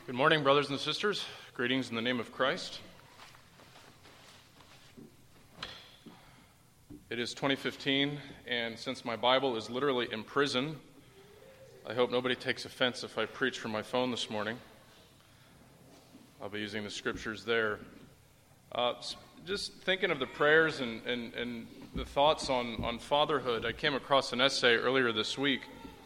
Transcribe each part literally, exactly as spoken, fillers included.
Good morning, brothers and sisters. Greetings in the name of Christ. It is twenty fifteen, and since my Bible is literally in prison, I hope nobody takes offense if I preach from my phone this morning. I'll be using the scriptures there. Uh, just thinking of the prayers and, and, and the thoughts on, on fatherhood, I came across an essay earlier this week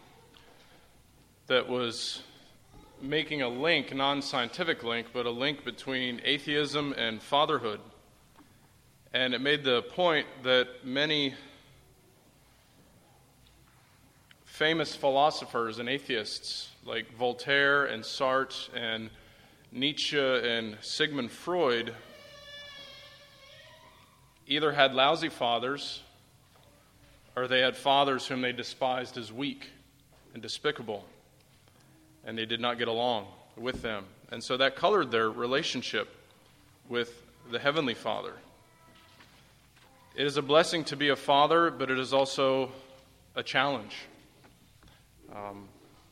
that was making a link, non-scientific link, but a link between atheism and fatherhood. And it made the point that many famous philosophers and atheists like Voltaire and Sartre and Nietzsche and Sigmund Freud either had lousy fathers or they had fathers whom they despised as weak and despicable, and they did not get along with them. And so that colored their relationship with the Heavenly Father. It is a blessing to be a father, but it is also a challenge. Um,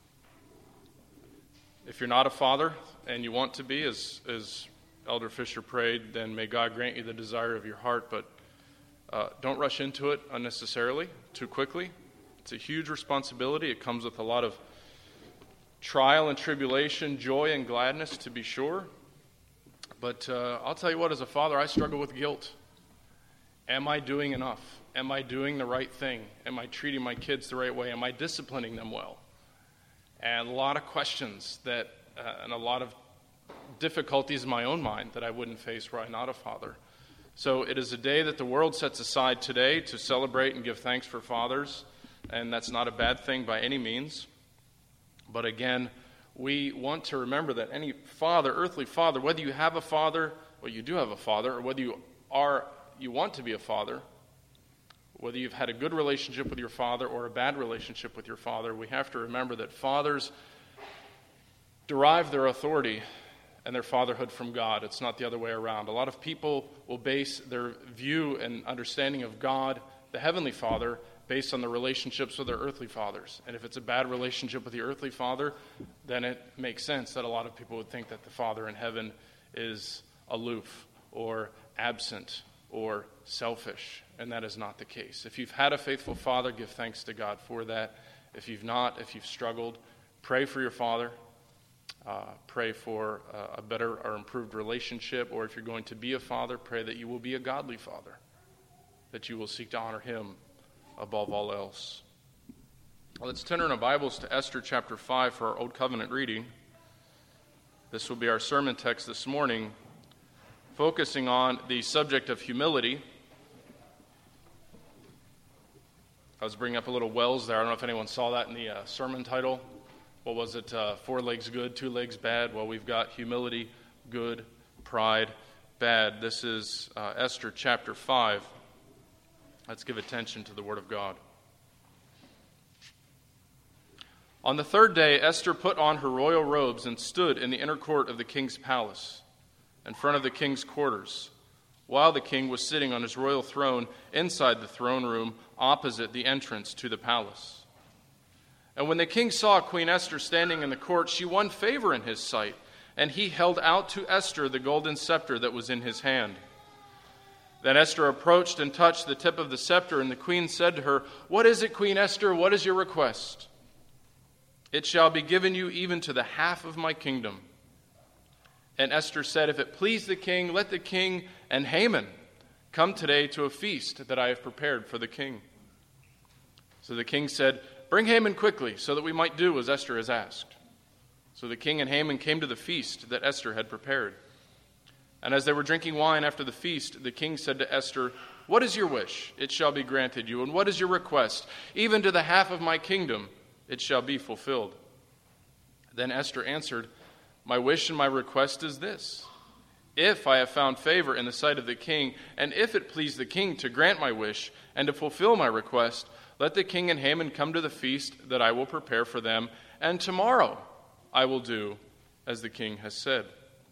if you're not a father and you want to be, as, as Elder Fisher prayed, then may God grant you the desire of your heart, but uh, don't rush into it unnecessarily, too quickly. It's a huge responsibility. It comes with a lot of trial and tribulation, joy and gladness, to be sure. But uh, I'll tell you what, as a father, I struggle with guilt. Am I doing enough? Am I doing the right thing? Am I treating my kids the right way? Am I disciplining them well? And a lot of questions that, uh, and a lot of difficulties in my own mind that I wouldn't face were I not a father. So it is a day that the world sets aside today to celebrate and give thanks for fathers, and that's not a bad thing by any means. But again, we want to remember that any father, earthly father, whether you have a father, or you do have a father, or whether you are, you want to be a father, whether you've had a good relationship with your father or a bad relationship with your father, we have to remember that fathers derive their authority and their fatherhood from God. It's not the other way around. A lot of people will base their view and understanding of God, the Heavenly Father, based on the relationships with their earthly fathers. And if it's a bad relationship with the earthly father, then it makes sense that a lot of people would think that the Father in heaven is aloof or absent or selfish, and that is not the case. If you've had a faithful father, give thanks to God for that. If you've not, if you've struggled, pray for your father. Uh, pray for uh, a better or improved relationship, or if you're going to be a father, pray that you will be a godly father, that you will seek to honor him above all else. Well, let's turn in our Bibles to Esther chapter five for our Old Covenant reading. This will be our sermon text this morning, focusing on the subject of humility. I was bringing up a little Wells there. I don't know if anyone saw that in the uh, sermon title. What was it? Uh, four legs good, two legs bad. Well, we've got humility, good, pride, bad. This is uh, Esther chapter five. Let's give attention to the Word of God. On the third day, Esther put on her royal robes and stood in the inner court of the king's palace, in front of the king's quarters, while the king was sitting on his royal throne inside the throne room opposite the entrance to the palace. And when the king saw Queen Esther standing in the court, she won favor in his sight, and he held out to Esther the golden scepter that was in his hand. Then Esther approached and touched the tip of the scepter, and the queen said to her, "What is it, Queen Esther? What is your request?" "It shall be given you even to the half of my kingdom." And Esther said, "If it please the king, let the king and Haman come today to a feast that I have prepared for the king." So the king said, "Bring Haman quickly, so that we might do as Esther has asked." So the king and Haman came to the feast that Esther had prepared. And as they were drinking wine after the feast, the king said to Esther, "What is your wish? It shall be granted you. And what is your request? Even to the half of my kingdom, it shall be fulfilled." Then Esther answered, "My wish and my request is this. If I have found favor in the sight of the king, and if it please the king to grant my wish and to fulfill my request, let the king and Haman come to the feast that I will prepare for them, and tomorrow I will do as the king has said."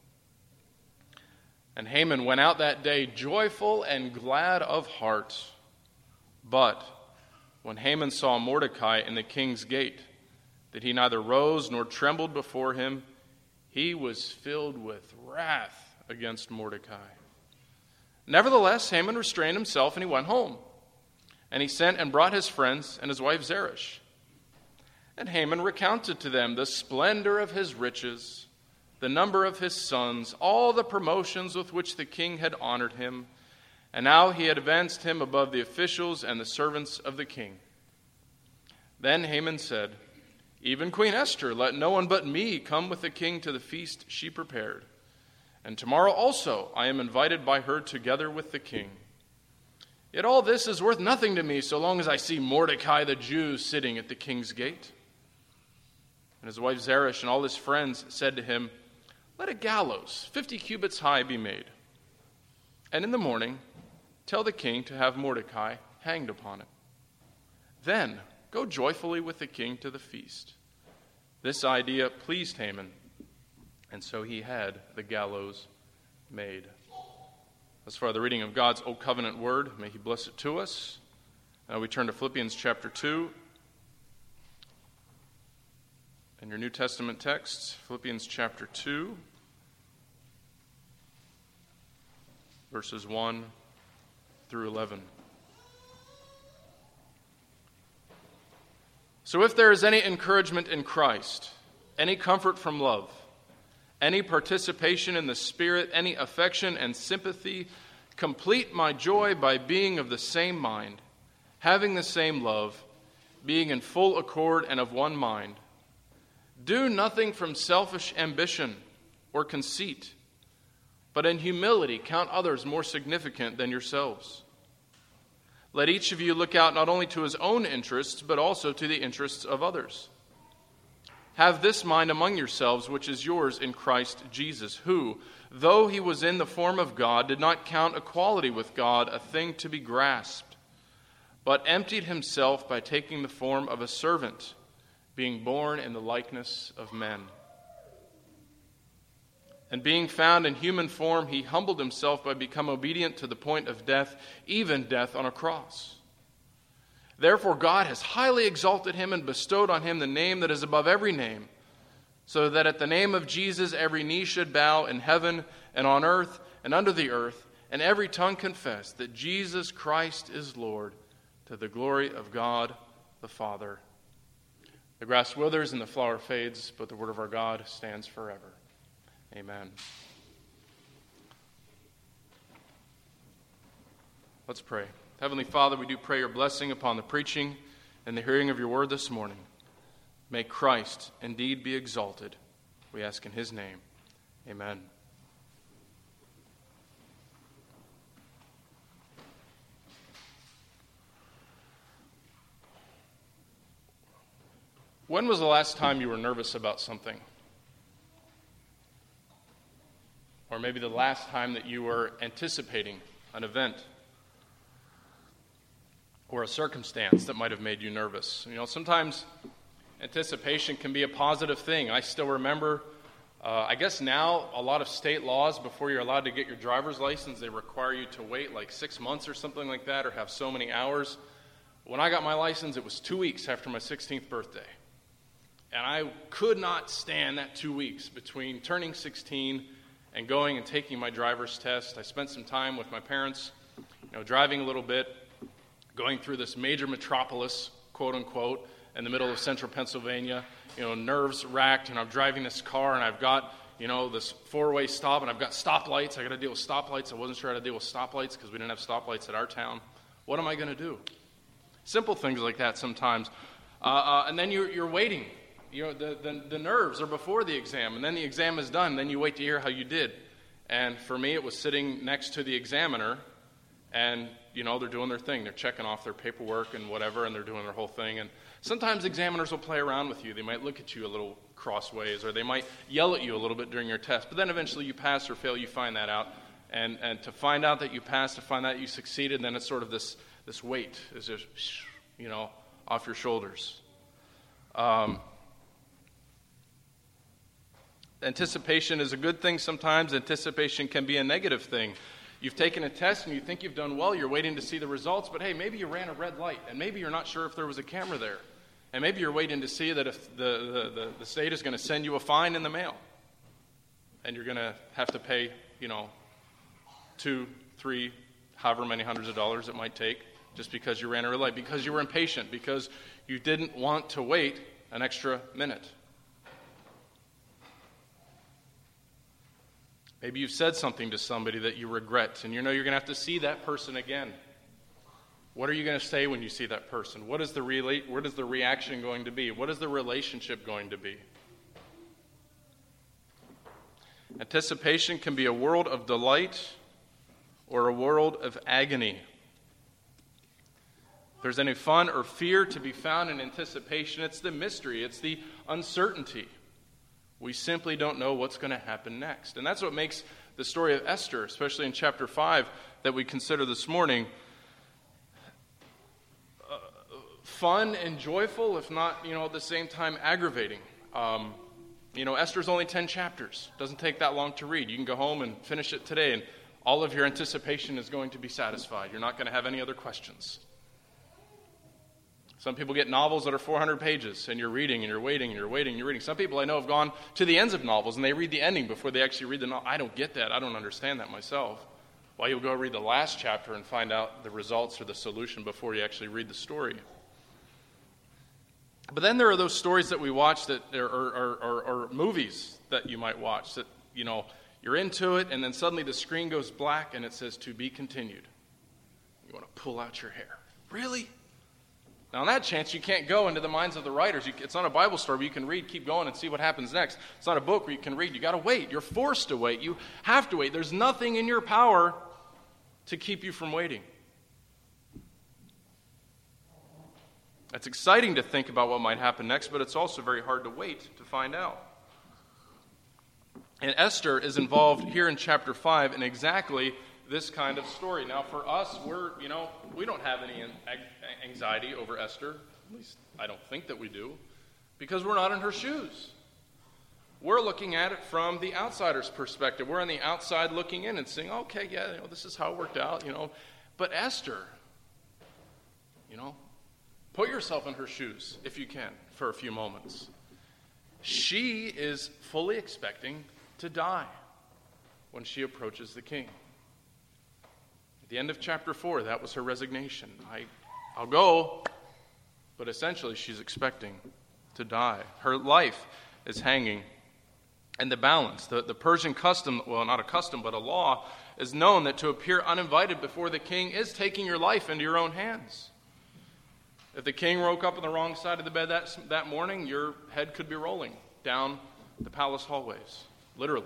And Haman went out that day joyful and glad of heart. But when Haman saw Mordecai in the king's gate, that he neither rose nor trembled before him, he was filled with wrath against Mordecai. Nevertheless, Haman restrained himself, and he went home. And he sent and brought his friends and his wife Zeresh. And Haman recounted to them the splendor of his riches, the number of his sons, all the promotions with which the king had honored him, and how he had advanced him above the officials and the servants of the king. Then Haman said, "Even Queen Esther, let no one but me come with the king to the feast she prepared. And tomorrow also I am invited by her together with the king. Yet all this is worth nothing to me so long as I see Mordecai the Jew sitting at the king's gate." And his wife Zeresh and all his friends said to him, "Let a gallows fifty cubits high be made. And in the morning tell the king to have Mordecai hanged upon it. Then go joyfully with the king to the feast." This idea pleased Haman, and so he had the gallows made. As far as the reading of God's Old Covenant Word, may He bless it to us. Now we turn to Philippians chapter two. In your New Testament text, Philippians chapter two, verses one through eleven. "So if there is any encouragement in Christ, any comfort from love, any participation in the Spirit, any affection and sympathy, complete my joy by being of the same mind, having the same love, being in full accord and of one mind. Do nothing from selfish ambition or conceit, but in humility count others more significant than yourselves. Let each of you look out not only to his own interests, but also to the interests of others. Have this mind among yourselves, which is yours in Christ Jesus, who, though he was in the form of God, did not count equality with God a thing to be grasped, but emptied himself by taking the form of a servant, being born in the likeness of men. And being found in human form, he humbled himself by becoming obedient to the point of death, even death on a cross. Therefore God has highly exalted him and bestowed on him the name that is above every name, so that at the name of Jesus every knee should bow in heaven and on earth and under the earth, and every tongue confess that Jesus Christ is Lord, to the glory of God the Father. The grass withers and the flower fades, but the word of our God stands forever. Amen." Let's pray. Heavenly Father, we do pray your blessing upon the preaching and the hearing of your word this morning. May Christ indeed be exalted. We ask in his name. Amen. When was the last time you were nervous about something? Or maybe the last time that you were anticipating an event or a circumstance that might have made you nervous. You know, sometimes anticipation can be a positive thing. I still remember, uh, I guess now, a lot of state laws, before you're allowed to get your driver's license, they require you to wait like six months or something like that, or have so many hours. When I got my license, it was two weeks after my sixteenth birthday. And I could not stand that two weeks between turning sixteen and going and taking my driver's test. I spent some time with my parents, you know, driving a little bit, going through this major metropolis, quote unquote, in the middle of central Pennsylvania, you know, nerves racked, and I'm driving this car, and I've got, you know, this four-way stop, and I've got stoplights. I got to deal with stoplights. I wasn't sure how to deal with stoplights because we didn't have stoplights at our town. What am I going to do? Simple things like that sometimes. Uh, uh, and then you're, you're waiting. You know, the, the, the nerves are before the exam, and then the exam is done, and then you wait to hear how you did. And for me, it was sitting next to the examiner, and, you know, they're doing their thing. They're checking off their paperwork and whatever, and they're doing their whole thing. And sometimes examiners will play around with you. They might look at you a little crossways, or they might yell at you a little bit during your test. But then eventually you pass or fail, you find that out. And and to find out that you passed, to find out you succeeded, then it's sort of this, this weight is just, you know, off your shoulders. Um... Anticipation is a good thing sometimes. Anticipation can be a negative thing. You've taken a test and you think you've done well. You're waiting to see the results, but hey, maybe you ran a red light, and maybe you're not sure if there was a camera there. And maybe you're waiting to see that if the, the, the, the state is going to send you a fine in the mail. and you're going to have to pay, you know, two, three, however many hundreds of dollars it might take, just because you ran a red light, because you were impatient, because you didn't want to wait an extra minute. Maybe you've said something to somebody that you regret, and you know you're going to have to see that person again. What are you going to say when you see that person? What is the rela- what is the reaction going to be? What is the relationship going to be? Anticipation can be a world of delight or a world of agony. If there's any fun or fear to be found in anticipation, it's the mystery, it's the uncertainty. We simply don't know what's going to happen next. And that's what makes the story of Esther, especially in chapter five that we consider this morning, uh, fun and joyful, if not, you know, at the same time aggravating. Um, you know, Esther's only ten chapters. Doesn't take that long to read. You can go home and finish it today, and all of your anticipation is going to be satisfied. You're not going to have any other questions. Some people get novels that are four hundred pages, and you're reading, and you're waiting, and you're waiting, and you're reading. Some people I know have gone to the ends of novels, and they read the ending before they actually read the novel. I don't get that. I don't understand that myself. Why you'll go read the last chapter and find out the results or the solution before you actually read the story. But then there are those stories that we watch that are, are, are, are movies that you might watch that, you know, you're into it, and then suddenly the screen goes black, and it says, to be continued. You want to pull out your hair. Really? Now, on that chance, you can't go into the minds of the writers. You, it's not a Bible story where you can read, keep going, and see what happens next. It's not a book where you can read. You got to wait. You're forced to wait. You have to wait. There's nothing in your power to keep you from waiting. It's exciting to think about what might happen next, but it's also very hard to wait to find out. And Esther is involved here in chapter five in exactly this kind of story. Now, for us, we're, you know, we don't have any anxiety over Esther. At least I don't think that we do, because we're not in her shoes. We're looking at it from the outsider's perspective. We're on the outside looking in and saying, okay, yeah, you know, this is how it worked out, you know. But Esther, you know, put yourself in her shoes, if you can, for a few moments. She is fully expecting to die when she approaches the king. At the end of chapter four, that was her resignation. I, I'll go, but essentially she's expecting to die. Her life is hanging in the balance. The, the Persian custom, well, not a custom, but a law, is known that to appear uninvited before the king is taking your life into your own hands. If the king woke up on the wrong side of the bed that, that morning, your head could be rolling down the palace hallways, literally.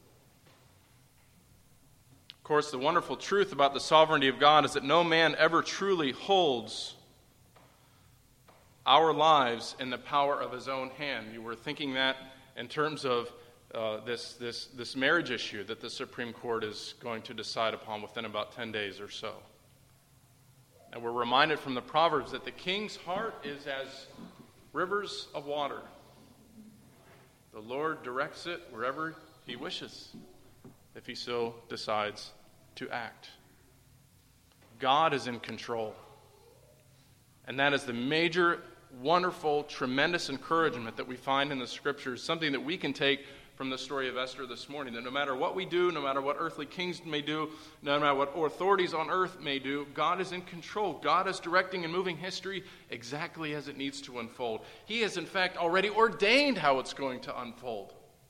Of course, the wonderful truth about the sovereignty of God is that no man ever truly holds our lives in the power of his own hand. You were thinking that in terms of uh, this, this, this marriage issue that the Supreme Court is going to decide upon within about ten days or so. And we're reminded from the Proverbs that the king's heart is as rivers of water. The Lord directs it wherever he wishes, if he so decides to act. God is in control. And that is the major, wonderful, tremendous encouragement that we find in the Scriptures, something that we can take from the story of Esther this morning, that no matter what we do, no matter what earthly kings may do, no matter what authorities on earth may do, God is in control. God is directing and moving history exactly as it needs to unfold. He has, in fact, already ordained how it's going to unfold.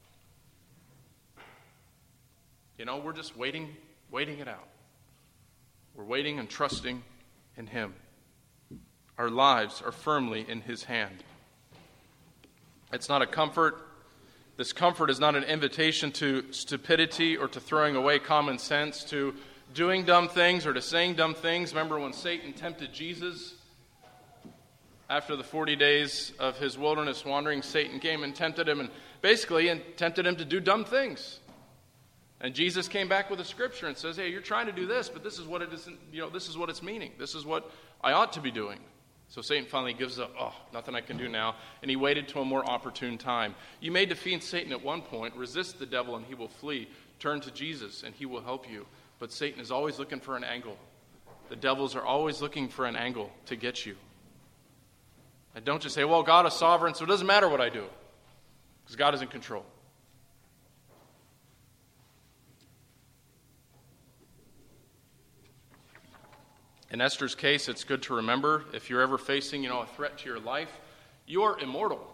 You know, we're just waiting, waiting it out. We're waiting and trusting in Him. Our lives are firmly in His hand. It's not a comfort. This comfort is not an invitation to stupidity or to throwing away common sense, to doing dumb things or to saying dumb things. Remember when Satan tempted Jesus? After the forty days of his wilderness wandering, Satan came and tempted him and basically and tempted him to do dumb things. And Jesus came back with a scripture and says, hey, you're trying to do this, but this is what it isn't, you know, this is what it's meaning. This is what I ought to be doing. So Satan finally gives up. Oh, nothing I can do now. And he waited to a more opportune time. You may defeat Satan at one point. Resist the devil and he will flee. Turn to Jesus and he will help you. But Satan is always looking for an angle. The devils are always looking for an angle to get you. And don't just say, well, God is sovereign, so it doesn't matter what I do. Because God is in control. In Esther's case, it's good to remember, if you're ever facing, you know, a threat to your life, you are immortal.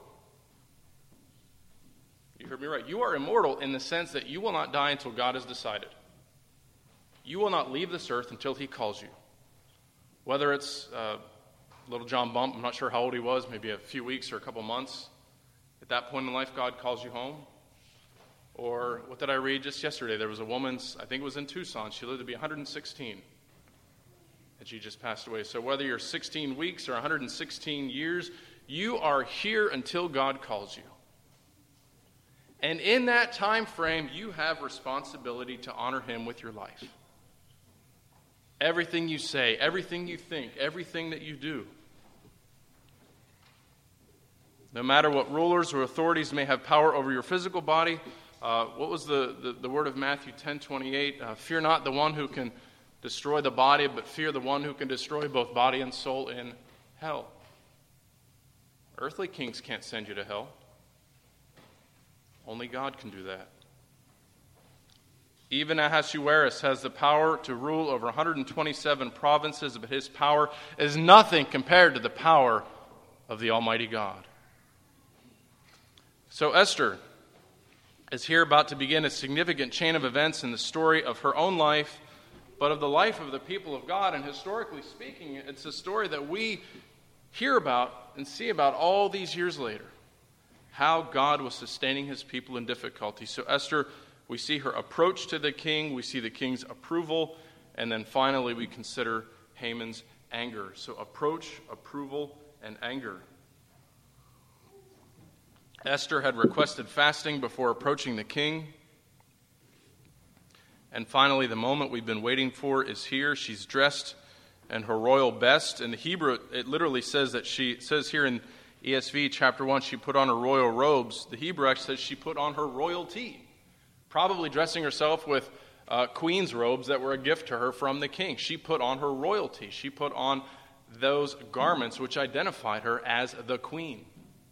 You heard me right. You are immortal in the sense that you will not die until God has decided. You will not leave this earth until he calls you. Whether it's uh, little John Bump, I'm not sure how old he was, maybe a few weeks or a couple months. At that point in life, God calls you home. Or what did I read just yesterday? There was a woman, I think it was in Tucson, she lived to be one hundred sixteen. And she just passed away. So whether you're sixteen weeks or one hundred sixteen years, you are here until God calls you. And in that time frame, you have responsibility to honor him with your life. Everything you say, everything you think, everything that you do. No matter what rulers or authorities may have power over your physical body, uh, what was the, the, the word of Matthew ten twenty-eight? Uh, fear not the one who can destroy the body, but fear the one who can destroy both body and soul in hell. Earthly kings can't send you to hell. Only God can do that. Even Ahasuerus has the power to rule over one hundred twenty-seven provinces, but his power is nothing compared to the power of the Almighty God. So Esther is here about to begin a significant chain of events in the story of her own life, but of the life of the people of God. And historically speaking, it's a story that we hear about and see about all these years later. How God was sustaining his people in difficulty. So Esther, we see her approach to the king, we see the king's approval, and then finally we consider Haman's anger. So approach, approval, and anger. Esther had requested fasting before approaching the king. And finally, the moment we've been waiting for is here. She's dressed in her royal best. In the Hebrew, it literally says that she, it says here in E S V chapter one, she put on her royal robes. The Hebrew actually says she put on her royalty, probably dressing herself with uh, queen's robes that were a gift to her from the king. She put on her royalty. She put on those garments which identified her as the queen.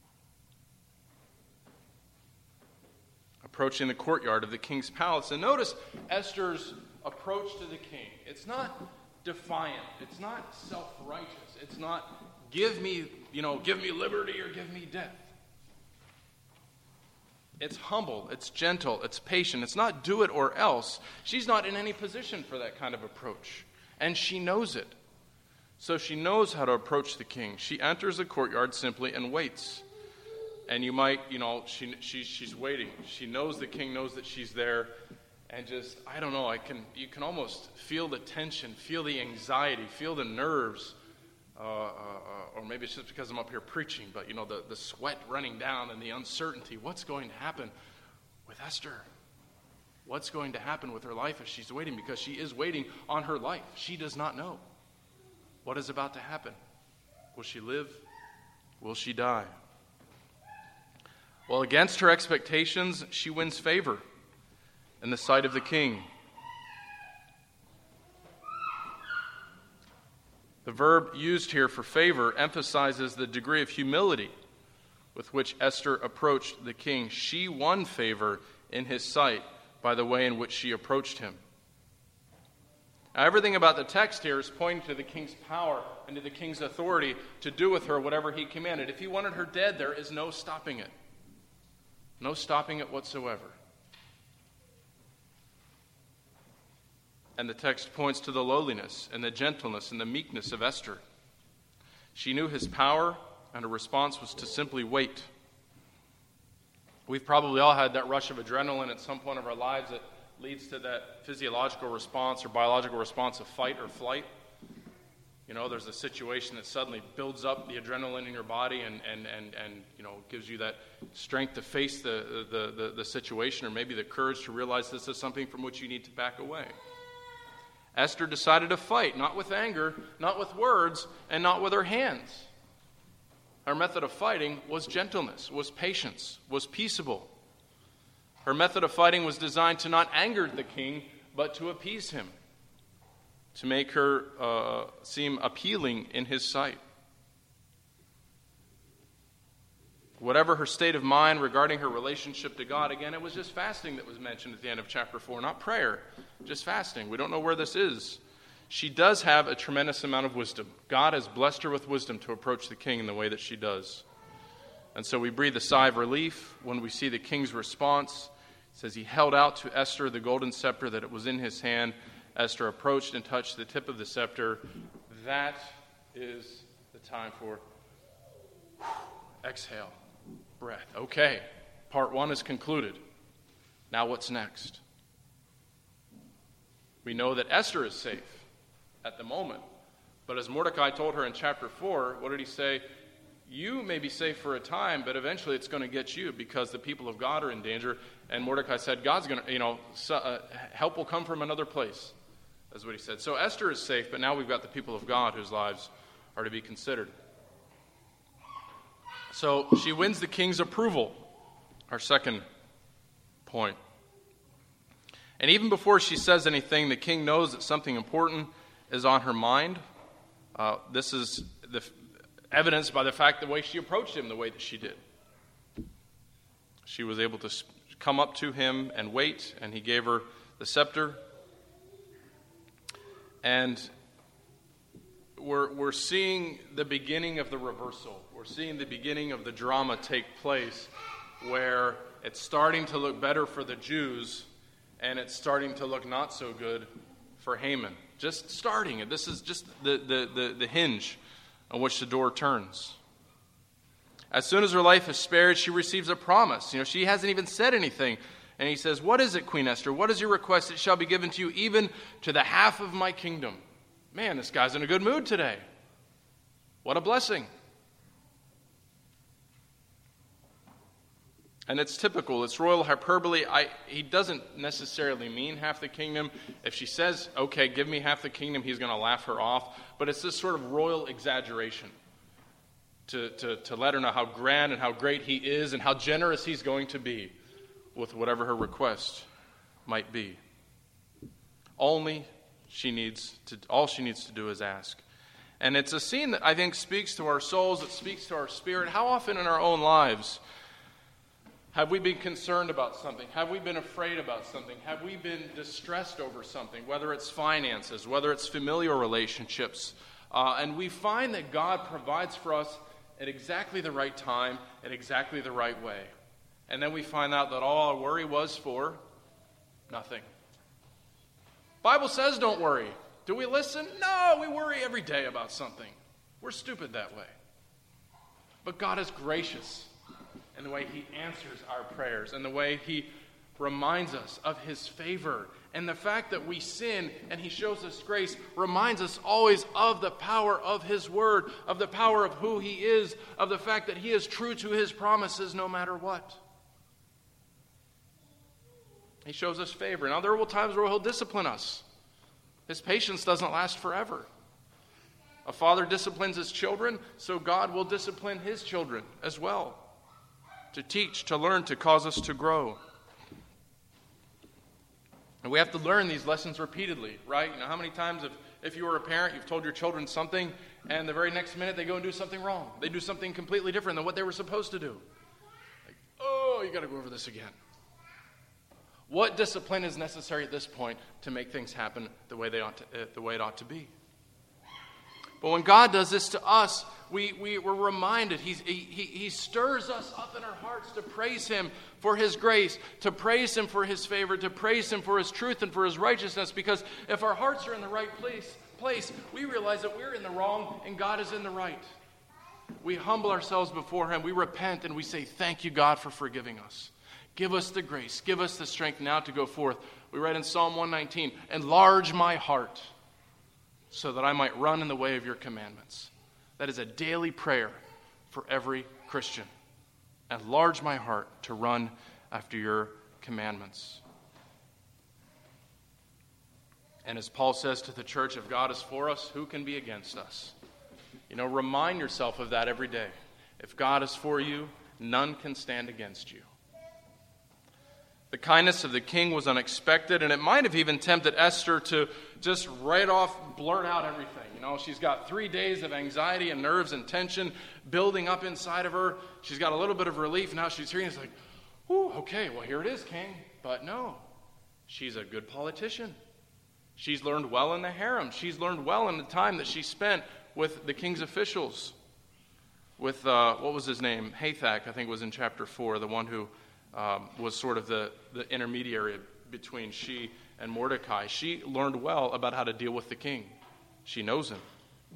Approaching the courtyard of the king's palace. And notice Esther's approach to the king. It's not defiant. It's not self-righteous. It's not give me, you know, give me liberty or give me death. It's humble. It's gentle. It's patient. It's not do it or else. She's not in any position for that kind of approach. And she knows it. So she knows how to approach the king. She enters the courtyard simply and waits. And you might, you know, she, she she's waiting. She knows the king knows that she's there. And just, I don't know, I can you can almost feel the tension, feel the anxiety, feel the nerves. Uh, uh, uh, or maybe it's just because I'm up here preaching, but, you know, the, the sweat running down and the uncertainty. What's going to happen with Esther? What's going to happen with her life as she's waiting? Because she is waiting on her life. She does not know what is about to happen. Will she live? Will she die? Well, against her expectations, she wins favor in the sight of the king. The verb used here for favor emphasizes the degree of humility with which Esther approached the king. She won favor in his sight by the way in which she approached him. Now, everything about the text here is pointing to the king's power and to the king's authority to do with her whatever he commanded. If he wanted her dead, there is no stopping it. No stopping it whatsoever. And the text points to the lowliness and the gentleness and the meekness of Esther. She knew his power, and her response was to simply wait. We've probably all had that rush of adrenaline at some point of our lives that leads to that physiological response or biological response of fight or flight. You know, there's a situation that suddenly builds up the adrenaline in your body and, and, and, and you know, gives you that strength to face the, the, the, the situation, or maybe the courage to realize this is something from which you need to back away. Esther decided to fight, not with anger, not with words, and not with her hands. Her method of fighting was gentleness, was patience, was peaceable. Her method of fighting was designed to not anger the king, but to appease him, to make her uh, seem appealing in his sight. Whatever her state of mind regarding her relationship to God, again, it was just fasting that was mentioned at the end of chapter four, not prayer, just fasting. We don't know where this is. she does have a tremendous amount of wisdom. God has blessed her with wisdom to approach the king in the way that she does. And so we breathe a sigh of relief when we see the king's response. It says he held out to Esther the golden scepter that it was in his hand. Esther approached and touched the tip of the scepter. That is the time for exhale, breath. Okay, part one is concluded. Now what's next? We know that Esther is safe at the moment. But as Mordecai told her in chapter four, what did he say? You may be safe for a time, but eventually it's going to get you because the people of God are in danger. And Mordecai said, God's going to, you know, so, uh, help will come from another place. That's what he said. So Esther is safe, but now we've got the people of God whose lives are to be considered. So she wins the king's approval, our second point. And even before she says anything, the king knows that something important is on her mind. Uh, this is the f- evidenced by the fact the way she approached him the way that she did. She was able to sp- come up to him and wait, and he gave her the scepter. And we're, we're seeing the beginning of the reversal. We're seeing the beginning of the drama take place where it's starting to look better for the Jews and it's starting to look not so good for Haman. Just starting it. This is just the, the, the, the hinge on which the door turns. As soon as her life is spared, she receives a promise. You know, she hasn't even said anything. And he says, what is it, Queen Esther? What is your request? It shall be given to you, even to the half of my kingdom. Man, this guy's in a good mood today. What a blessing. And it's typical. It's royal hyperbole. I, he doesn't necessarily mean half the kingdom. If she says, okay, give me half the kingdom, he's going to laugh her off. But it's this sort of royal exaggeration to, to, to let her know how grand and how great he is and how generous he's going to be with whatever her request might be. Only she needs to, all she needs to do is ask. And it's a scene that I think speaks to our souls, it speaks to our spirit. How often in our own lives have we been concerned about something? Have we been afraid about something? Have we been distressed over something, whether it's finances, whether it's familial relationships? Uh, and we find that God provides for us at exactly the right time, at exactly the right way. And then we find out that all our worry was for nothing. Bible says don't worry. Do we listen? No, we worry every day about something. We're stupid that way. But God is gracious in the way he answers our prayers, and the way he reminds us of his favor. And the fact that we sin and he shows us grace reminds us always of the power of his word, of the power of who he is, of the fact that he is true to his promises no matter what. He shows us favor. Now, there will times where he'll discipline us. His patience doesn't last forever. A father disciplines his children, so God will discipline his children as well. To teach, to learn, to cause us to grow. And we have to learn these lessons repeatedly, right? You know, how many times if, if you were a parent, you've told your children something, and the very next minute they go and do something wrong. They do something completely different than what they were supposed to do. Like, oh, you got to go over this again. What discipline is necessary at this point to make things happen the way they ought to, uh, the way it ought to be? But when God does this to us, we, we, we're reminded, he's, he, he, he stirs us up in our hearts to praise him for his grace, to praise him for his favor, to praise him for his truth and for his righteousness. Because if our hearts are in the right place, place, we realize that we're in the wrong and God is in the right. We humble ourselves before him, we repent, and we say, thank you, God, for forgiving us. Give us the grace, give us the strength now to go forth. We read in Psalm one nineteen, enlarge my heart so that I might run in the way of your commandments. That is a daily prayer for every Christian. Enlarge my heart to run after your commandments. And as Paul says to the church, if God is for us, who can be against us? You know, remind yourself of that every day. If God is for you, none can stand against you. The kindness of the king was unexpected, and it might have even tempted Esther to just right off blurt out everything. You know, she's got three days of anxiety and nerves and tension building up inside of her. She's got a little bit of relief. Now she's hearing it's like, ooh, okay, well, here it is, king. But no, she's a good politician. She's learned well in the harem. She's learned well in the time that she spent with the king's officials. With, uh, what was his name? Hathach, I think was in chapter four, the one who um, was sort of the, the intermediary between she and Mordecai. She learned well about how to deal with the king. She knows him.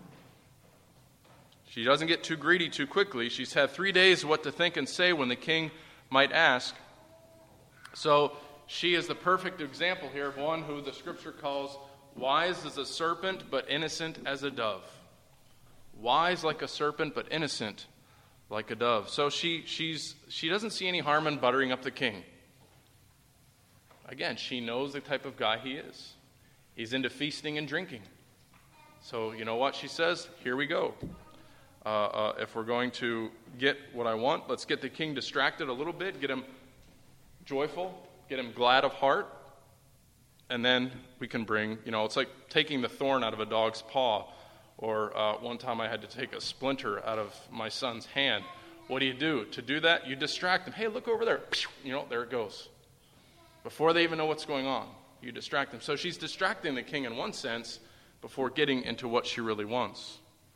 She doesn't get too greedy too quickly. She's had three days what to think and say when the king might ask. So she is the perfect example here of one who the scripture calls wise as a serpent, but innocent as a dove. Wise like a serpent, but innocent like a dove. So she she's she doesn't see any harm in buttering up the king. Again, she knows the type of guy he is. He's into feasting and drinking. So you know what she says? Here we go. Uh, uh, if we're going to get what I want, let's get the king distracted a little bit, get him joyful, get him glad of heart, and then we can bring, you know, it's like taking the thorn out of a dog's paw. Or uh, one time I had to take a splinter out of my son's hand. What do you do? To do that, you distract them. Hey, look over there. You know, there it goes. Before they even know what's going on, you distract them. So she's distracting the king in one sense before getting into what she really wants.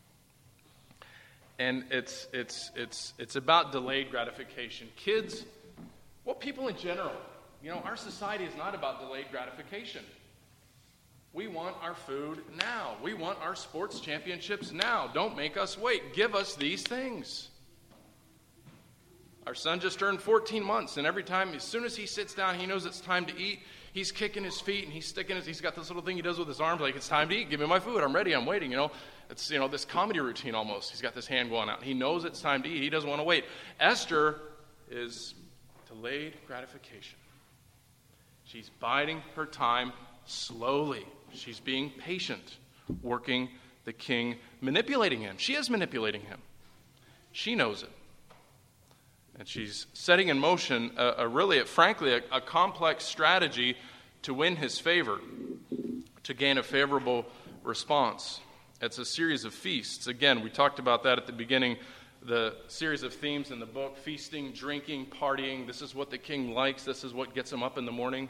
And it's it's it's it's about delayed gratification. Kids, well, people in general, you know, our society is not about delayed gratification. We want our food now. We want our sports championships now. Don't make us wait. Give us these things. Our son just turned fourteen months, and every time, as soon as he sits down, he knows it's time to eat. He's kicking his feet, and he's sticking his, he's got this little thing he does with his arms, like, it's time to eat. Give me my food. I'm ready. I'm waiting, you know. It's, you know, this comedy routine almost. He's got this hand going out. He knows it's time to eat. He doesn't want to wait. Esther is delayed gratification. She's biding her time slowly. She's being patient, working the king, manipulating him. She is manipulating him. She knows it. And she's setting in motion a, a really, frankly, a, a complex strategy to win his favor, to gain a favorable response. It's a series of feasts. Again, we talked about that at the beginning, the series of themes in the book, feasting, drinking, partying. This is what the king likes. This is what gets him up in the morning.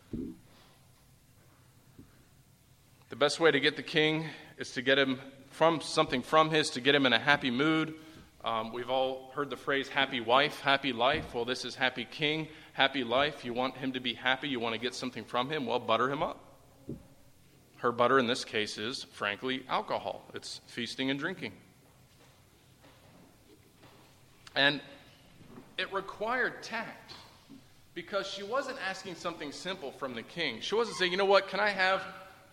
The best way to get the king is to get him from something from his, to get him in a happy mood. Um, we've all heard the phrase happy wife, happy life. Well, this is happy king, happy life. You want him to be happy. You want to get something from him. Well, butter him up. Her butter in this case is, frankly, alcohol. It's feasting and drinking. And it required tact because she wasn't asking something simple from the king. She wasn't saying, you know what, can I have...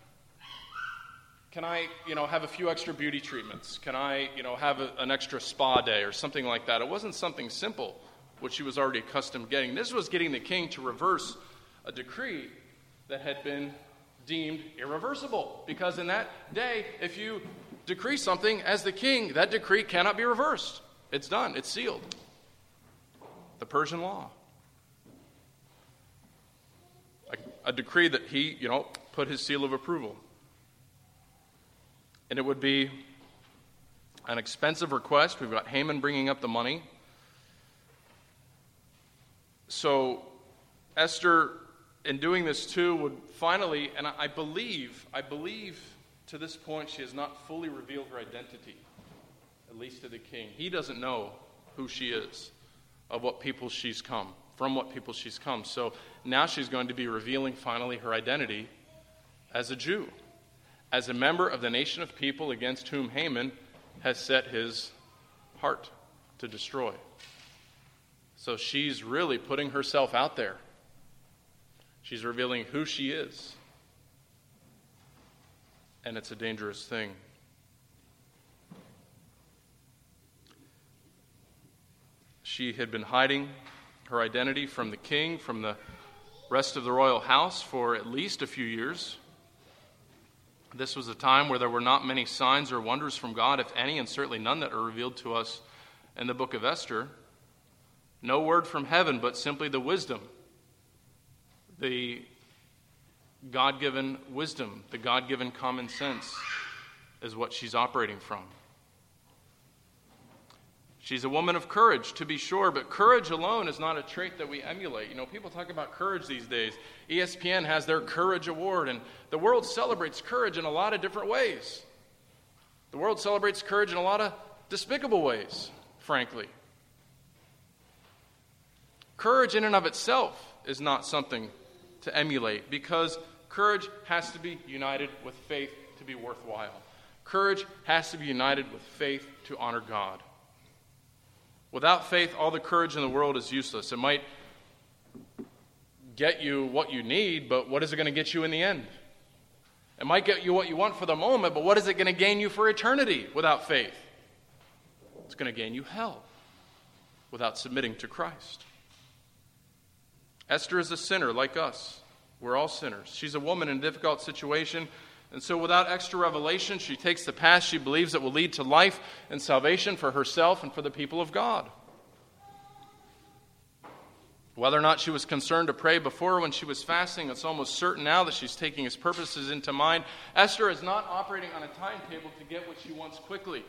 Can I, you know, have a few extra beauty treatments? Can I, you know, have a, an extra spa day or something like that? It wasn't something simple, which she was already accustomed getting. This was getting the king to reverse a decree that had been deemed irreversible. Because in that day, if you decree something as the king, that decree cannot be reversed. It's done. It's sealed. The Persian law. A, a decree that he, you know, put his seal of approval. And it would be an expensive request. We've got Haman bringing up the money. So Esther, in doing this too, would finally, and I believe, I believe to this point she has not fully revealed her identity, at least to the king. He doesn't know who she is, of what people she's come, from what people she's come. So now she's going to be revealing finally her identity as a Jew, as a member of the nation of people against whom Haman has set his heart to destroy. So she's really putting herself out there. She's revealing who she is. And it's a dangerous thing. She had been hiding her identity from the king, from the rest of the royal house for at least a few years. This was a time where there were not many signs or wonders from God, if any, and certainly none that are revealed to us in the book of Esther. No word from heaven, but simply the wisdom, the God-given wisdom, the God-given common sense is what she's operating from. She's a woman of courage, to be sure, but courage alone is not a trait that we emulate. You know, people talk about courage these days. E S P N has their Courage Award, and the world celebrates courage in a lot of different ways. The world celebrates courage in a lot of despicable ways, frankly. Courage in and of itself is not something to emulate, because courage has to be united with faith to be worthwhile. Courage has to be united with faith to honor God. Without faith, all the courage in the world is useless. It might get you what you need, but what is it going to get you in the end? It might get you what you want for the moment, but what is it going to gain you for eternity without faith? It's going to gain you hell without submitting to Christ. Esther is a sinner like us. We're all sinners. She's a woman in a difficult situation. And so without extra revelation, she takes the path she believes that will lead to life and salvation for herself and for the people of God. Whether or not she was concerned to pray before when she was fasting, it's almost certain now that she's taking his purposes into mind. Esther is not operating on a timetable to get what she wants quickly,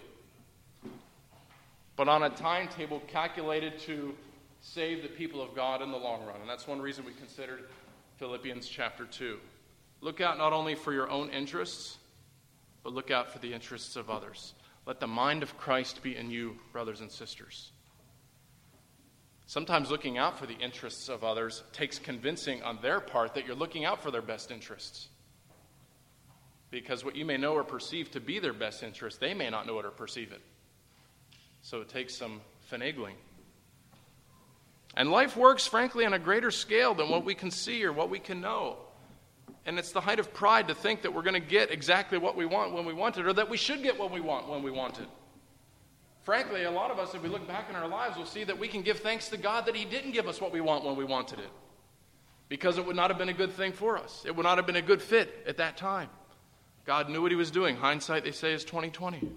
but on a timetable calculated to save the people of God in the long run. And that's one reason we considered Philippians chapter two. Look out not only for your own interests, but look out for the interests of others. Let the mind of Christ be in you, brothers and sisters. Sometimes looking out for the interests of others takes convincing on their part that you're looking out for their best interests. Because what you may know or perceive to be their best interest, they may not know it or perceive it. So it takes some finagling. And life works, frankly, on a greater scale than what we can see or what we can know. And it's the height of pride to think that we're going to get exactly what we want when we want it, or that we should get what we want when we want it. Frankly, a lot of us, if we look back in our lives, will see that we can give thanks to God that he didn't give us what we want when we wanted it. Because it would not have been a good thing for us. It would not have been a good fit at that time. God knew what he was doing. Hindsight, they say, is twenty twenty.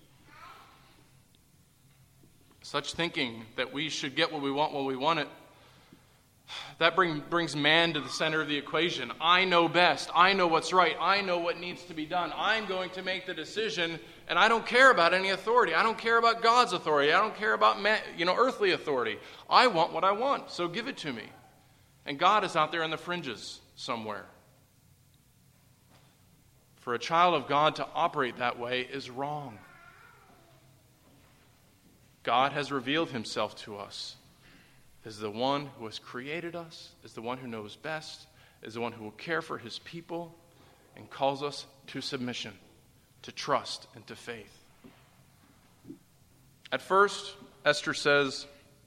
Such thinking that we should get what we want when we want it, that bring, brings man to the center of the equation. I know best. I know what's right. I know what needs to be done. I'm going to make the decision, and I don't care about any authority. I don't care about God's authority. I don't care about man, you know, earthly authority. I want what I want, so give it to me. And God is out there in the fringes somewhere. For a child of God to operate that way is wrong. God has revealed himself to us as the one who has created us, as the one who knows best, as the one who will care for his people, and calls us to submission, to trust, and to faith. At first, Esther says,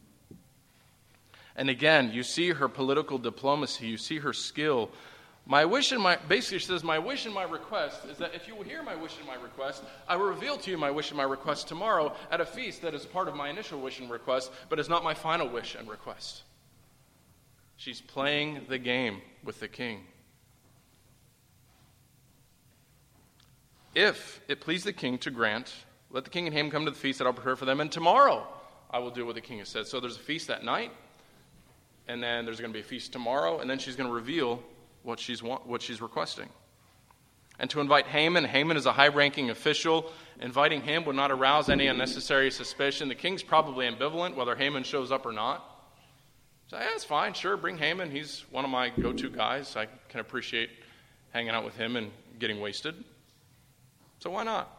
and again, you see her political diplomacy, you see her skill. My wish and my, basically she says, my wish and my request is that if you will hear my wish and my request, I will reveal to you my wish and my request tomorrow at a feast that is part of my initial wish and request, but is not my final wish and request. She's playing the game with the king. If it please the king to grant, let the king and Haman come to the feast that I'll prepare for them, and tomorrow I will do what the king has said. So there's a feast that night, and then there's going to be a feast tomorrow, and then she's going to reveal what she's what she's requesting. And to invite Haman, Haman is a high-ranking official. Inviting him would not arouse any unnecessary suspicion. The king's probably ambivalent whether Haman shows up or not. So yeah, it's fine, sure, bring Haman. He's one of my go-to guys. I can appreciate hanging out with him and getting wasted. So why not?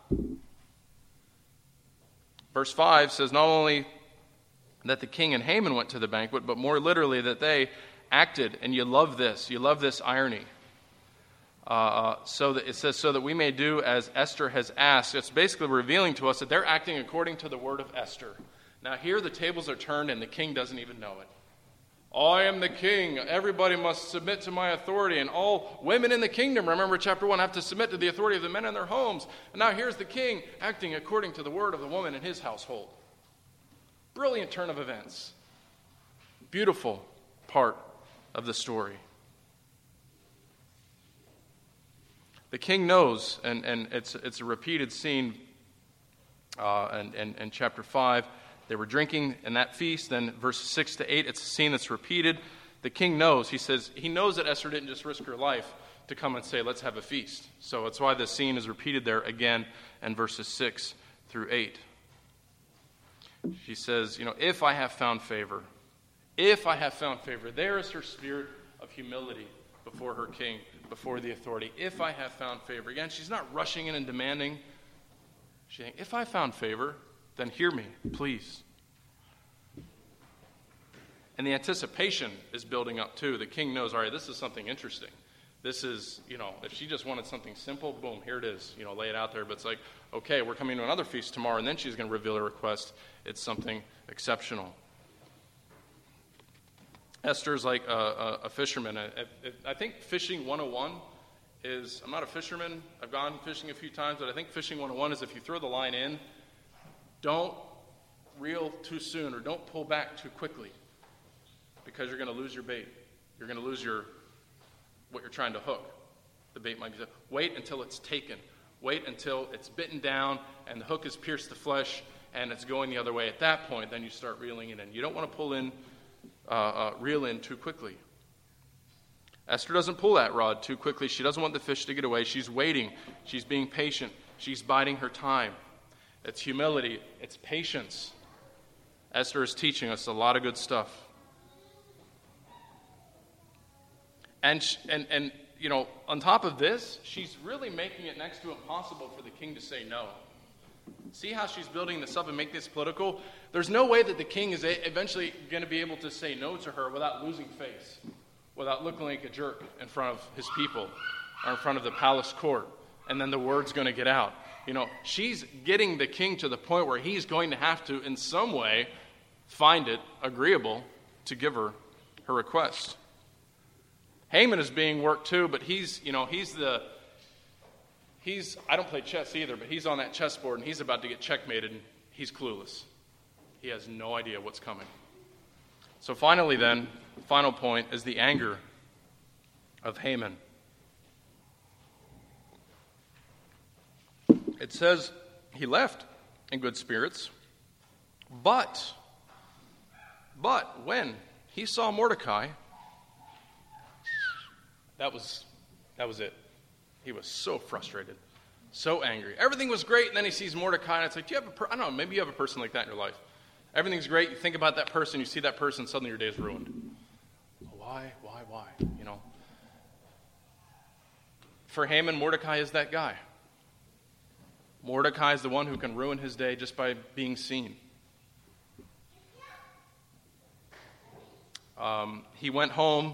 Verse five says not only that the king and Haman went to the banquet, but more literally that they acted, and you love this. You love this irony. Uh, so that it says, so that we may do as Esther has asked. It's basically revealing to us that they're acting according to the word of Esther. Now here the tables are turned, and the king doesn't even know it. I am the king. Everybody must submit to my authority, and all women in the kingdom, remember chapter one, have to submit to the authority of the men in their homes. And now here's the king acting according to the word of the woman in his household. Brilliant turn of events. Beautiful part of the story. The king knows, and, and it's it's a repeated scene uh, in, in, in chapter five. They were drinking in that feast. Then verses six to eight, it's a scene that's repeated. The king knows. He says he knows that Esther didn't just risk her life to come and say, let's have a feast. So that's why this scene is repeated there again in verses six through eight. She says, you know, if I have found favor, if I have found favor, there is her spirit of humility before her king, before the authority. If I have found favor. Again, she's not rushing in and demanding. She's saying, if I found favor, then hear me, please. And the anticipation is building up too. The king knows, all right, this is something interesting. This is, you know, if she just wanted something simple, boom, here it is. You know, lay it out there. But it's like, okay, we're coming to another feast tomorrow, and then she's going to reveal a request. It's something exceptional. Esther's like a, a, a fisherman. I, I, I think fishing one oh one is, I'm not a fisherman. I've gone fishing a few times, but I think fishing one oh one is if you throw the line in, don't reel too soon or don't pull back too quickly because you're going to lose your bait. You're going to lose your what you're trying to hook. The bait might be, wait until it's taken. Wait until it's bitten down and the hook has pierced the flesh and it's going the other way. At that point, then you start reeling it in. You don't want to pull in, uh, uh, reel in too quickly. Esther doesn't pull that rod too quickly. She doesn't want the fish to get away. She's waiting. She's being patient. She's biding her time. It's humility. It's patience. Esther is teaching us a lot of good stuff. And, and, and, you know, on top of this, she's really making it next to impossible for the king to say no. See how she's building this up and making this political? There's no way that the king is a- eventually going to be able to say no to her without losing face, without looking like a jerk in front of his people or in front of the palace court. And then the word's going to get out. You know, she's getting the king to the point where he's going to have to, in some way, find it agreeable to give her her request. Haman is being worked too, but he's, you know, he's the, he's, I don't play chess either, but he's on that chessboard and he's about to get checkmated and he's clueless. He has no idea what's coming. So finally then, the final point is the anger of Haman. It says he left in good spirits, but, but when he saw Mordecai, That was that was it. He was so frustrated, so angry. Everything was great, and then he sees Mordecai, and it's like, do you have a per- I don't know, maybe you have a person like that in your life. Everything's great, you think about that person, you see that person, suddenly your day is ruined. Why, why, why? You know. For Haman, Mordecai is that guy. Mordecai is the one who can ruin his day just by being seen. Um, he went home.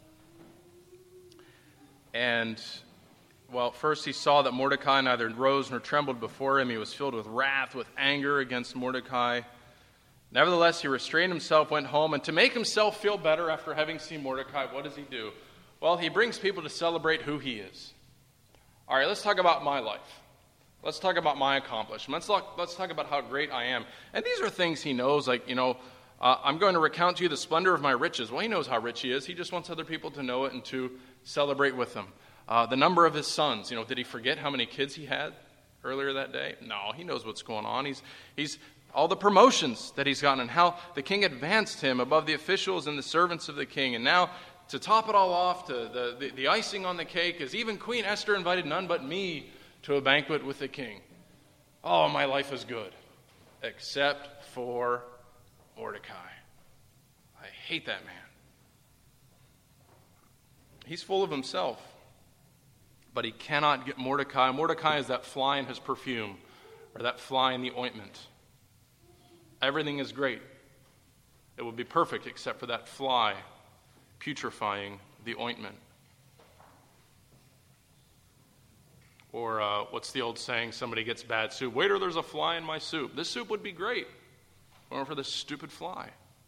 And, well, first he saw that Mordecai neither rose nor trembled before him. He was filled with wrath, with anger against Mordecai. Nevertheless, he restrained himself, went home, and to make himself feel better after having seen Mordecai, what does he do? Well, he brings people to celebrate who he is. All right, let's talk about my life. Let's talk about my accomplishments. Let's talk, let's talk about how great I am. And these are things he knows, like, you know, uh, I'm going to recount to you the splendor of my riches. Well, he knows how rich he is. He just wants other people to know it and to celebrate with him. Uh, the number of his sons, you know, did he forget how many kids he had earlier that day? No, he knows what's going on. He's, he's all the promotions that he's gotten and how the king advanced him above the officials and the servants of the king. And now, to top it all off, to the, the, the icing on the cake, is even Queen Esther invited none but me to a banquet with the king. Oh, my life is good, except for Mordecai. I hate that man. He's full of himself, but he cannot get Mordecai. Mordecai is that fly in his perfume, or that fly in the ointment. Everything is great. It would be perfect except for that fly putrefying the ointment. Or uh, what's the old saying? Somebody gets bad soup. Waiter, there's a fly in my soup. This soup would be great, or for this stupid fly.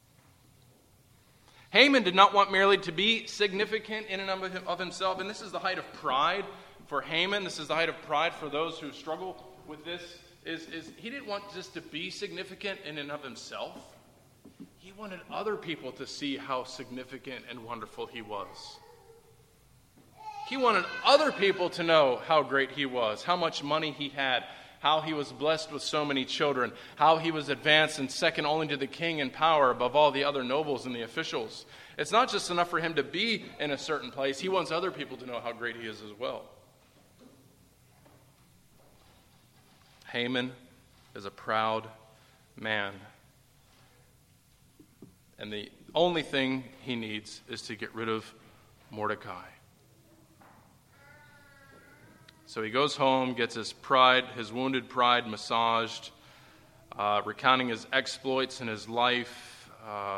Haman did not want merely to be significant in and of himself, and this is the height of pride for Haman. This is the height of pride for those who struggle with this, is, is he didn't want just to be significant in and of himself. He wanted other people to see how significant and wonderful he was. He wanted other people to know how great he was, how much money he had, how he was blessed with so many children, how he was advanced and second only to the king in power above all the other nobles and the officials. It's not just enough for him to be in a certain place. He wants other people to know how great he is as well. Haman is a proud man. And the only thing he needs is to get rid of Mordecai. So he goes home, gets his pride, his wounded pride massaged, uh, recounting his exploits in his life. Uh,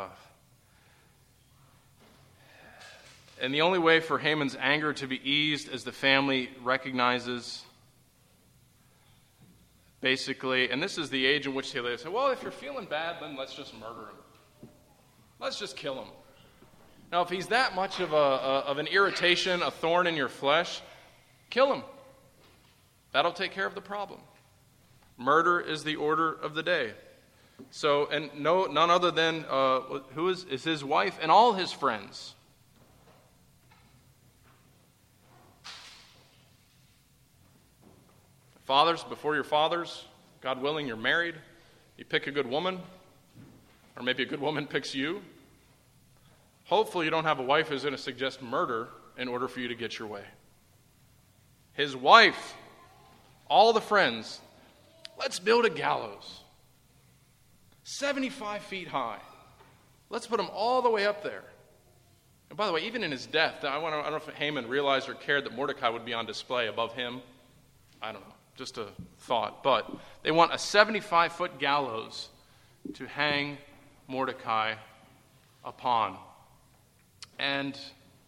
and the only way for Haman's anger to be eased, as the family recognizes, basically, and this is the age in which they live, say, well, if you're feeling bad, then let's just murder him. Let's just kill him. Now, if he's that much of, a, a, of an irritation, a thorn in your flesh, kill him. That'll take care of the problem. Murder is the order of the day. So, and no, none other than, uh, who is, is his wife and all his friends. Fathers, before your fathers, God willing, you're married. You pick a good woman, or maybe a good woman picks you. Hopefully you don't have a wife who's going to suggest murder in order for you to get your way. His wife, all the friends, let's build a gallows. seventy-five feet high. Let's put him all the way up there. And by the way, even in his death, I, want to, I don't know if Haman realized or cared that Mordecai would be on display above him. I don't know, just a thought. But they want a seventy-five foot gallows to hang Mordecai upon. And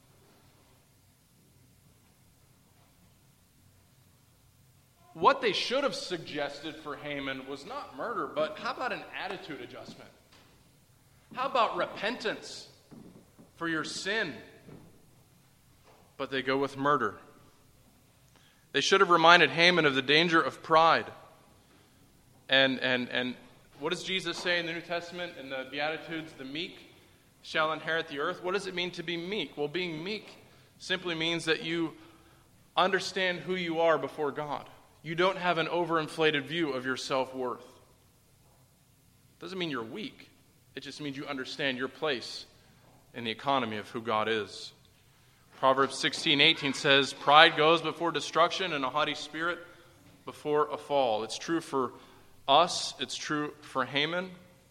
what they should have suggested for Haman was not murder, but how about an attitude adjustment? How about repentance for your sin? But they go with murder. They should have reminded Haman of the danger of pride. And, and, and what does Jesus say in the New Testament, in the Beatitudes? The meek shall inherit the earth. What does it mean to be meek? Well, being meek simply means that you understand who you are before God. You don't have an overinflated view of your self-worth. Doesn't mean you're weak. It just means you understand your place in the economy of who God is. Proverbs sixteen eighteen says, pride goes before destruction and a haughty spirit before a fall. It's true for us. It's true for Haman.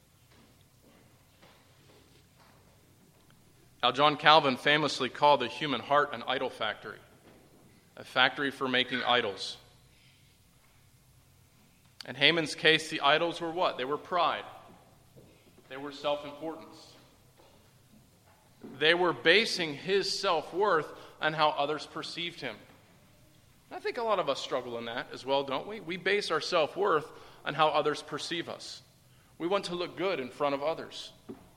Now, John Calvin famously called the human heart an idol factory, a factory for making idols. In Haman's case, the idols were what? They were pride. They were self-importance. They were basing his self-worth on how others perceived him. I think a lot of us struggle in that as well, don't we? We base our self-worth on how others perceive us. We want to look good in front of others.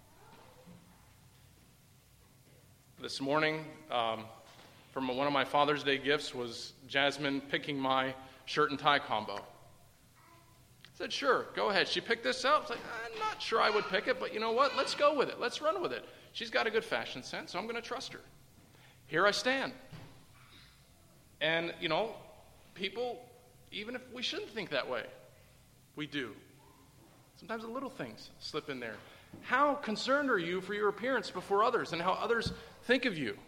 This morning, um, from one of my Father's Day gifts was Jasmine picking my shirt and tie combo. I said, sure, go ahead. She picked this out. I was like, I'm not sure I would pick it, but you know what? Let's go with it. Let's run with it. She's got a good fashion sense, so I'm going to trust her. Here I stand. And, you know, people, even if we shouldn't think that way, we do. Sometimes the little things slip in there. How concerned are you for your appearance before others and how others think of you?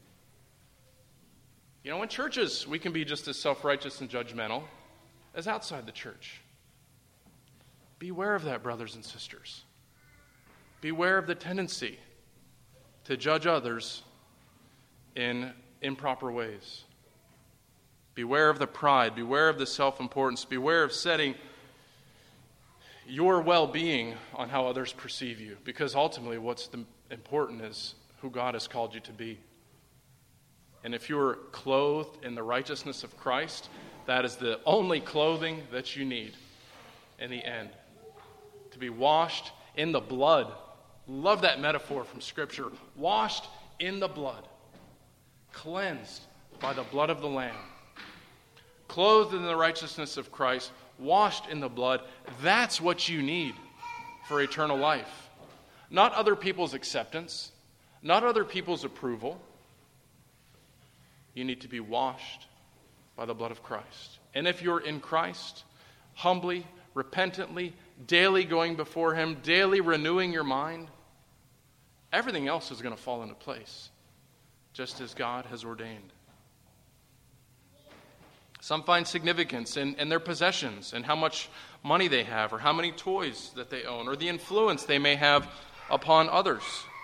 You know, in churches, we can be just as self-righteous and judgmental as outside the church. Beware of that, brothers and sisters. Beware of the tendency to judge others in improper ways. Beware of the pride. Beware of the self-importance. Beware of setting your well-being on how others perceive you. Because ultimately what's the important is who God has called you to be. And if you're clothed in the righteousness of Christ, that is the only clothing that you need in the end. To be washed in the blood. Love that metaphor from Scripture. Washed in the blood. Cleansed by the blood of the Lamb. Clothed in the righteousness of Christ. Washed in the blood. That's what you need for eternal life. Not other people's acceptance. Not other people's approval. You need to be washed by the blood of Christ. And if you're in Christ, humbly, repentantly, daily going before Him, daily renewing your mind, everything else is going to fall into place, just as God has ordained. Some find significance in, in their possessions and how much money they have or how many toys that they own or the influence they may have upon others?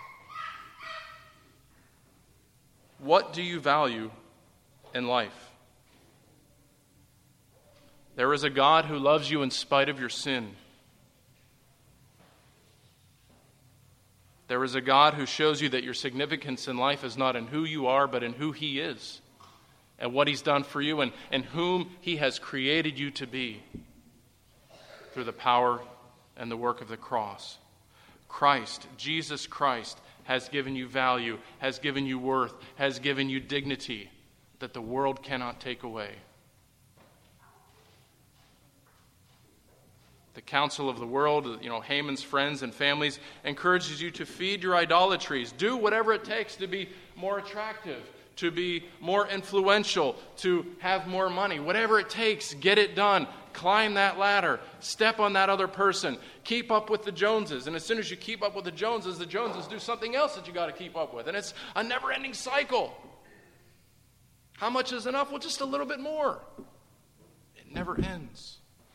What do you value in life? There is a God who loves you in spite of your sin. There is a God who shows you that your significance in life is not in who you are, but in who He is and what He's done for you and, and whom He has created you to be through the power and the work of the cross. Christ, Jesus Christ, has given you value, has given you worth, has given you dignity that the world cannot take away. The council of the world, you know, Haman's friends and families, encourages you to feed your idolatries. Do whatever it takes to be more attractive, to be more influential, to have more money. Whatever it takes, get it done. Climb that ladder. Step on that other person. Keep up with the Joneses. And as soon as you keep up with the Joneses, the Joneses do something else that you got to keep up with. And it's a never-ending cycle. How much is enough? Well, just a little bit more. It never ends.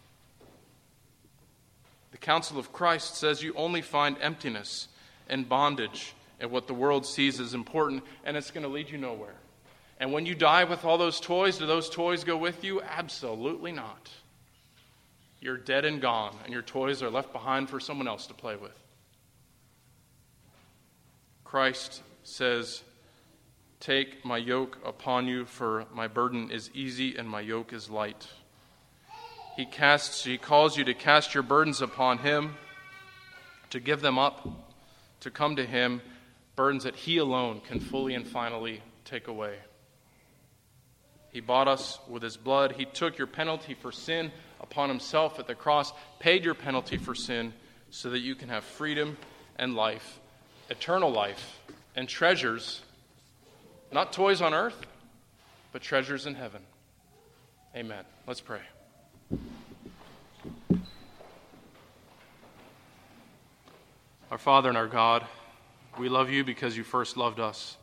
The counsel of Christ says you only find emptiness and bondage in what the world sees as important, and it's going to lead you nowhere. And when you die with all those toys, do those toys go with you? Absolutely not. You're dead and gone, and your toys are left behind for someone else to play with. Christ says, "Take my yoke upon you, for my burden is easy and my yoke is light." He casts, he calls you to cast your burdens upon Him, to give them up, to come to Him, burdens that He alone can fully and finally take away. He bought us with His blood. He took your penalty for sin upon Himself at the cross, paid your penalty for sin so that you can have freedom and life, eternal life, and treasures, not toys on earth, but treasures in heaven. Amen. Let's pray. Our Father and our God, we love You because You first loved us.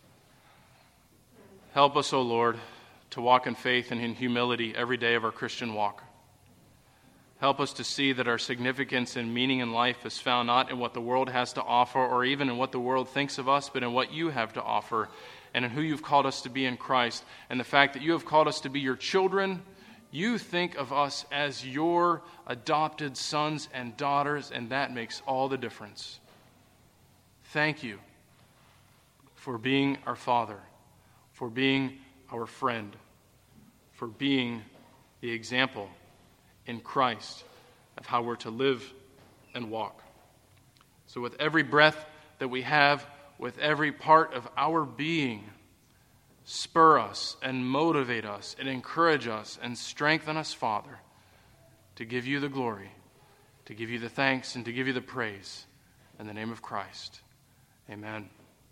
Help us, O Lord, to walk in faith and in humility every day of our Christian walk. Help us to see that our significance and meaning in life is found not in what the world has to offer or even in what the world thinks of us, but in what You have to offer and in who You've called us to be in Christ. And the fact that You have called us to be Your children, You think of us as Your adopted sons and daughters, and that makes all the difference. Thank You for being our Father, for being our friend, for being the example in Christ of how we're to live and walk. So with every breath that we have, with every part of our being, spur us and motivate us and encourage us and strengthen us, Father, to give You the glory, to give You the thanks, and to give You the praise. In the name of Christ, amen.